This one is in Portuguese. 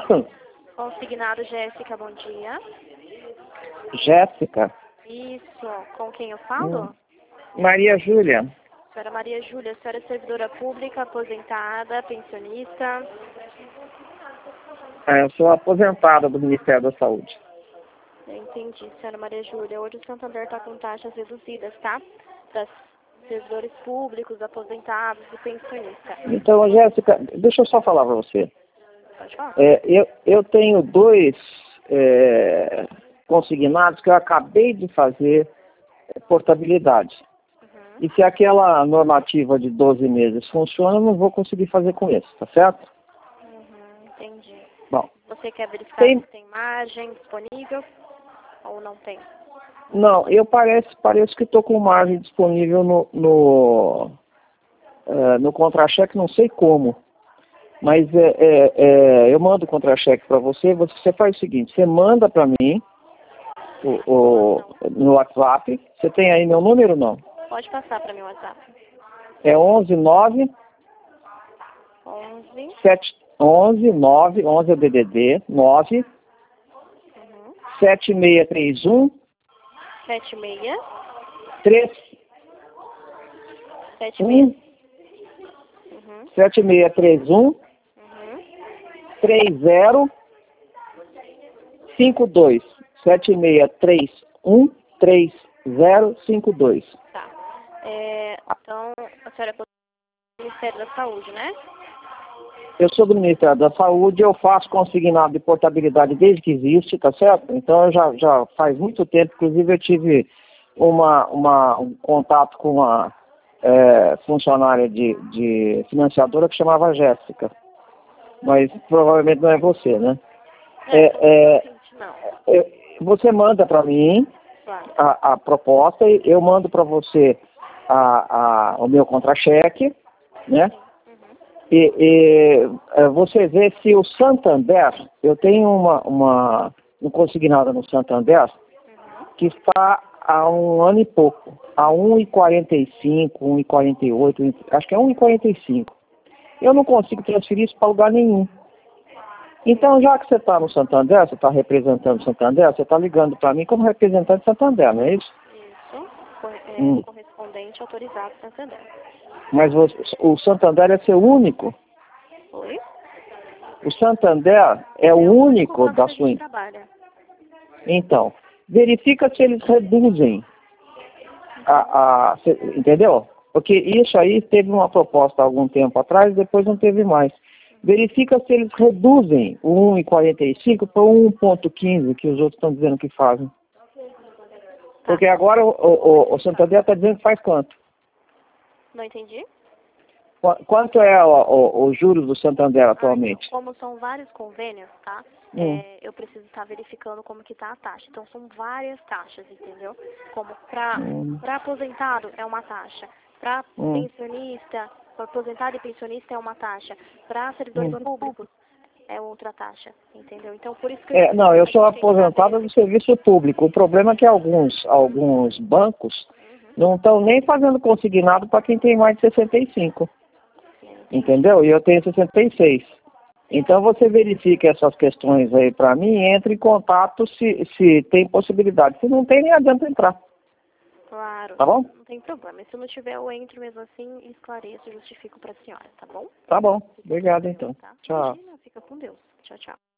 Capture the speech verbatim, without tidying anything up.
Consignado Jéssica, bom dia. Jéssica? Isso, com quem eu falo? Hum. Maria Júlia. Senhora Maria Júlia, a senhora é servidora pública, aposentada, pensionista? É, eu sou aposentada do Ministério da Saúde. Eu entendi, senhora Maria Júlia. Hoje o Santander está com taxas reduzidas, tá? Para servidores públicos, aposentados e pensionistas. Então, Jéssica, deixa eu só falar para você. Pode falar? É, eu, eu tenho dois é, consignados que eu acabei de fazer portabilidade. Uhum. E se aquela normativa de doze meses funciona, eu não vou conseguir fazer com esse, tá certo? Uhum, entendi. Bom, Você quer verificar tem... se tem margem disponível ou não tem? Não, eu parece, parece que estou com margem disponível no, no, uh, no contra-cheque, não sei como. Mas é, é, é, eu mando o contra-cheque para você, você faz o seguinte, você manda para mim o, o, no WhatsApp, você tem aí meu número ou não? Pode passar para mim o WhatsApp. É onze nove onze sete onze nove onze é D D D nove Uhum. sete seis três um sete seis três sete um seis Uhum. sete seis três um Uhum. três zero cinco dois sete seis três um três zero cinco dois. Tá. É, então, a senhora é do Ministério da Saúde, né? Eu sou do Ministério da Saúde, eu faço consignado de portabilidade desde que existe, tá certo? Então já, já faz muito tempo, inclusive eu tive uma, uma, um contato com uma é, funcionária de, de financiadora que chamava Jéssica. Mas provavelmente não é você, né? É, É, é, não. é, você manda para mim Claro. a, a proposta, e eu mando para você a, a, o meu contra-cheque, né? E, e você vê se o Santander, eu tenho uma, uma um consignado no Santander que está há um ano e pouco, a um e quarenta e cinco, um e quarenta e oito, acho que é um e quarenta e cinco. Eu não consigo transferir isso para lugar nenhum. Então, já que você está no Santander, você está representando o Santander, você está ligando para mim como representante do Santander, não é isso? Isso. É, Hum. correspondente autorizado Santander. Mas você, o Santander é seu único? Oi? O Santander é o único da sua... trabalha. Então, verifica se eles reduzem a, a... Entendeu? Porque isso aí teve uma proposta há algum tempo atrás, depois não teve mais. Verifica se eles reduzem o um e quarenta e cinco para um ponto quinze, que os outros estão dizendo que fazem. Porque agora o, o, o Santander está dizendo que faz quanto? Não entendi. Quanto é o, o, o juros do Santander atualmente? Ah, como são vários convênios, tá? Hum. É, eu preciso estar verificando como que tá a taxa. Então são várias taxas, entendeu? Como para Hum. para aposentado é uma taxa, para Hum. pensionista, para aposentado e pensionista é uma taxa, para servidores Hum. públicos é outra taxa, entendeu? Então por isso que eu É, não, eu sou a gente tem que estar aposentada do serviço público. O problema é que alguns, alguns bancos não estão nem fazendo consignado para quem tem mais de sessenta e cinco. Entendeu? E eu tenho sessenta e seis. Então você verifica essas questões aí para mim e entre em contato se, se tem possibilidade. Se não tem, nem adianta entrar. Claro. Tá bom? Não tem problema. Se não tiver, eu entro mesmo assim e esclareço, justifico para a senhora, tá bom? Tá bom. Obrigado então. Tá? Tchau. Imagina, fica com Deus. Tchau, tchau.